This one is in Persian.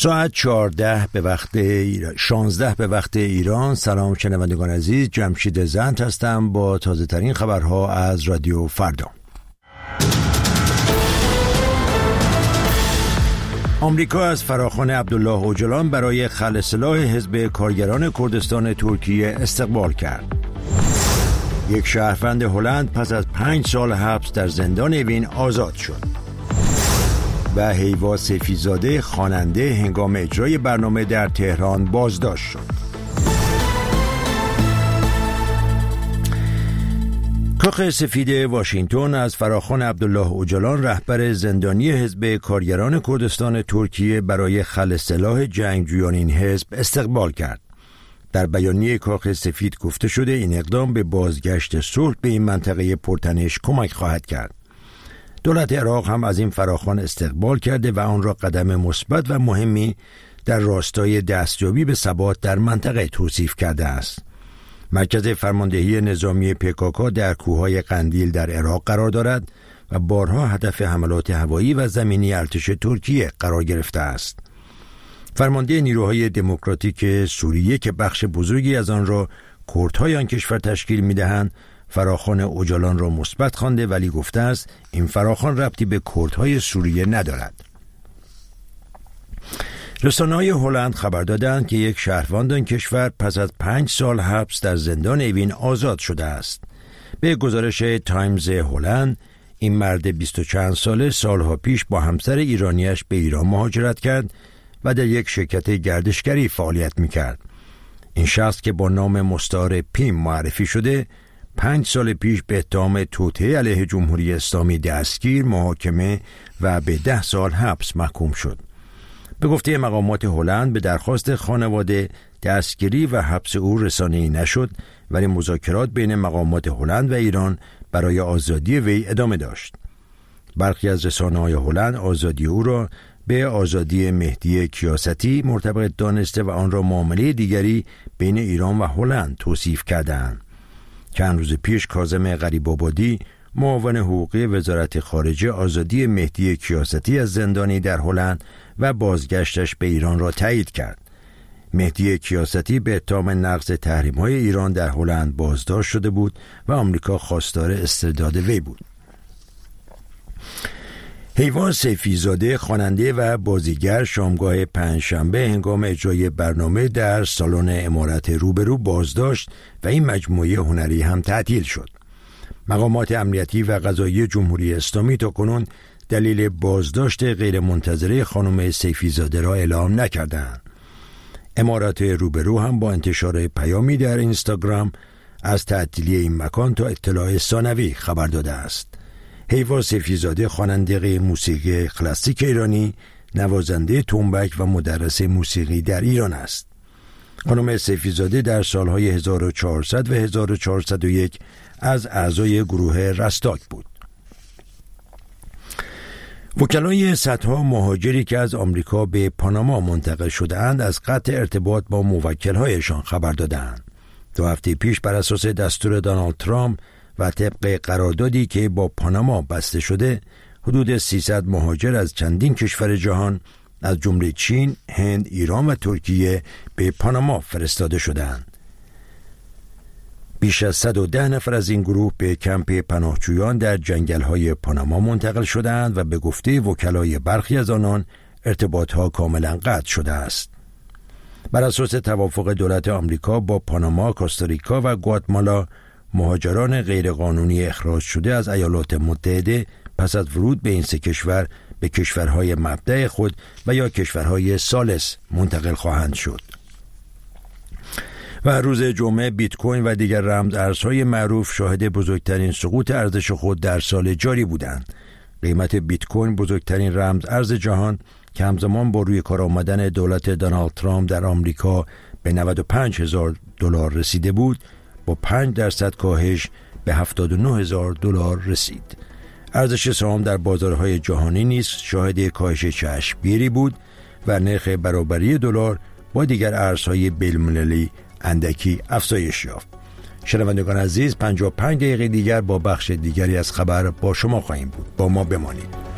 ساعت 16 به وقت ایران. سلام شنوندگان عزیز، جمشید زند هستم با تازه ترین خبرها از رادیو فردا. آمریکا از فراخوان عبدالله اوجلان برای خلع سلاح حزب کارگران کردستان ترکیه استقبال کرد. یک شهروند هلند پس از 5 سال حبس در زندان اوین آزاد شد. و هیوا سیفیزاده خواننده هنگام اجرای برنامه در تهران بازداشت شد. کاخ سفید واشنگتن از فراخوان عبدالله اوجلان رهبر زندانی حزب کارگران کردستان ترکیه برای خلع سلاح جنگجویان این حزب استقبال کرد. در بیانیه کاخ سفید گفته شده این اقدام به بازگشت صلح به این منطقه پرتنش کمک خواهد کرد. دولت عراق هم از این فراخوان استقبال کرده و آن را قدم مثبت و مهمی در راستای دستیابی به ثبات در منطقه توصیف کرده است. مرکز فرماندهی نظامی PKK در کوههای قندیل در عراق قرار دارد و بارها هدف حملات هوایی و زمینی ارتش ترکیه قرار گرفته است. فرمانده نیروهای دموکراتیک سوریه که بخش بزرگی از آن را کردهای آن کشور تشکیل می‌دهند، فراخوان اوجلان را مثبت خوانده ولی گفته است این فراخوان ربطی به کردهای سوریه ندارد. رسانه‌های هلند خبر دادند که یک شهروند آن کشور پس از 5 سال حبس در زندان اوین آزاد شده است. به گزارش تایمز هلند، این مرد 20 و چند ساله سالها پیش با همسر ایرانیش به ایران مهاجرت کرد و در یک شرکت گردشگری فعالیت می‌کرد. این شخص که با نام مستعار پیم معرفی شده 5 سال پیش به اتهام توطئه علیه جمهوری اسلامی دستگیر، محاکمه و به 10 سال حبس محکوم شد. به گفته مقامات هلند به درخواست خانواده دستگیری و حبس او رسانه‌ای نشد، ولی مذاکرات بین مقامات هلند و ایران برای آزادی وی ادامه داشت. برخی از رسانه‌های هلند آزادی او را به آزادی مهدی کیاستی مرتبط دانسته و آن را معامله دیگری بین ایران و هلند توصیف کردند. چند روز پیش کاظم غریب‌آبادی معاون حقوقی وزارت خارجه آزادی مهدی کیاستی از زندانی در هلند و بازگشتش به ایران را تایید کرد. مهدی کیاستی به اتهام نقض تحریم‌های ایران در هلند بازداشت شده بود و آمریکا خواستار استرداد وی بود. هیوا سیفیزاده خواننده و بازیگر شامگاه پنجشنبه هنگام اجرای برنامه در سالن عمارت روبرو بازداشت و این مجموعه هنری هم تعطیل شد. مقامات امنیتی و قضایی جمهوری اسلامی تاکنون دلیل بازداشت غیرمنتظره خانم سیفیزاده را اعلام نکردند. عمارت روبرو هم با انتشار پیامی در اینستاگرام از تعطیلی این مکان تا اطلاع ثانوی خبر داده است. هیوا سیفیزاده خواننده موسیقی کلاسیک ایرانی، نوازنده تنبک و مدرس موسیقی در ایران است. خانم سیفیزاده در سالهای 1400 و 1401 از اعضای گروه رستاک بود. وکلای صدها مهاجری که از آمریکا به پاناما منتقل شده‌اند از قطع ارتباط با موکل‌هایشان خبر دادند. 2 هفته پیش بر اساس دستور دونالد ترامپ و طبق قراردادی که با پاناما بسته شده، حدود 300 مهاجر از چندین کشور جهان از جمله چین، هند، ایران و ترکیه به پاناما فرستاده شدند. بیش از 110 نفر از این گروه به کمپ پناهجویان در جنگل‌های پاناما منتقل شدند و به گفته وکلای برخی از آنان ارتباطها کاملا قطع شده است. بر اساس توافق دولت آمریکا با پاناما، کوستاریکا و گواتمالا، مهاجران غیرقانونی اخراج شده از ایالات متحده پس از ورود به این 3 کشور به کشورهای مبدأ خود و یا کشورهای ثالث منتقل خواهند شد. و روز جمعه بیت کوین و دیگر رمز ارزهای معروف شاهد بزرگترین سقوط ارزش خود در سال جاری بودند. قیمت بیت کوین بزرگترین رمز ارز جهان که همزمان با روی کار آمدن دولت دونالد ترامپ در آمریکا به $95,000 رسیده بود، با 5% کاهش به $79,000 رسید. ارزش سهام در بازارهای جهانی نیز شاهد کاهش چشمگیری بود و نرخ برابری دلار با دیگر ارزهای بین‌المللی اندکی افزایش یافت. شنوندگان عزیز، 55 دقیقه دیگر با بخش دیگری از خبر با شما خواهیم بود. با ما بمانید.